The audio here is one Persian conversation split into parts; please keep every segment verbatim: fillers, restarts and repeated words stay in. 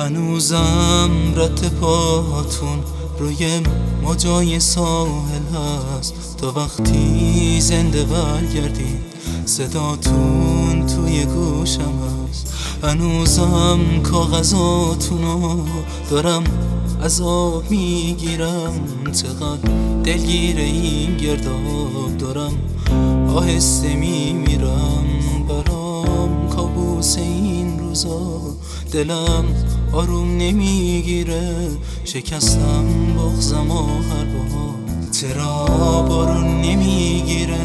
هنوزم رد پاتون روی موجای ساحل هست. تا وقتی زنده برگردید صداتون توی گوشم هست. هنوزم کاغذاتونو دارم عذاب میگیرم. چقدر دلگیر این گرداب دارم آهسته میمیرم. برام کابوس این روزا دلم آروم نمیگیره. شکستم بغضم و هر بار چرا بارون نمیگیره.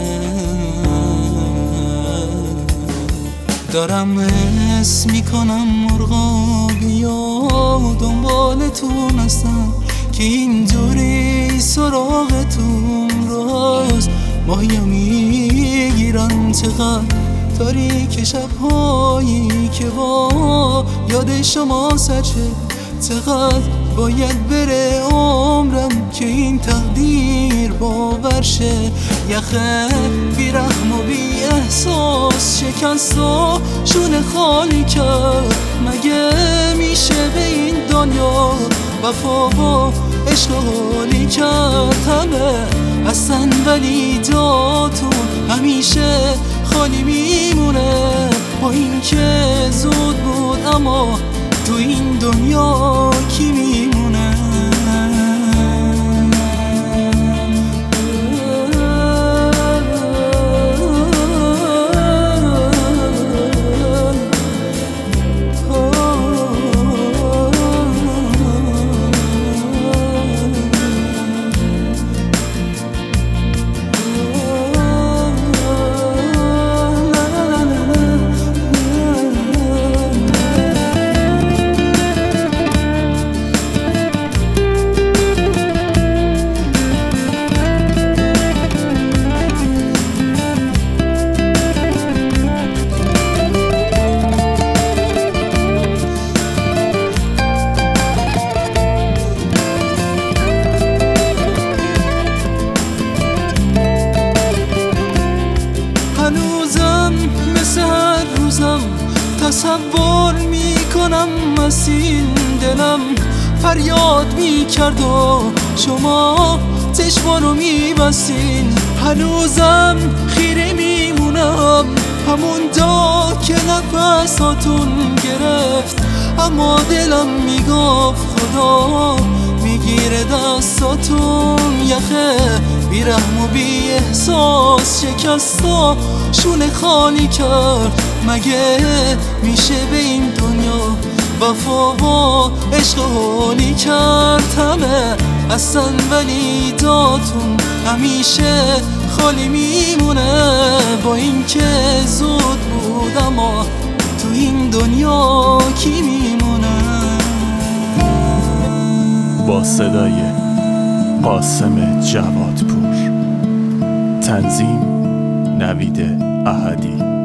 دارم حس میکنم مرغا بیا دنبالتون هستن که اینجوری سراغتون راست ماهی میگیرن. چقدر تاریک شبهایی که با یاد شما سرشه. چقدر باید بره عمرم که این تقدیر باور شه. یخه بی رحم و بی احساس شکست و شونه خالی کرد. مگه میشه به این دنیا وفا با عشق حالی کرد؟ همه هستن ولی جاتون همیشه خالی میمونه. با این که زود بود اما تو این دنیا کی میمونه؟ هنوزم مثل هر روزم تصور میکنم از این دلم فریاد میکرد و شما چشمانو میبستین. هنوزم خیره میمونم همون جا که نفساتون گرفت. اما دلم میگفت خدا میگیره دستاتون. یخه بی رحم و بی احساس شکست و شونه خالی کرد. مگه میشه به این دنیا وفا با عشق حالی کرد؟ همه هستن ولی جاتون همیشه خالی میمونه. با این که زود بود اما تو این دنیا کی میمونه؟ با صدای قاسم جوادپور، تنظیم نوید احدی.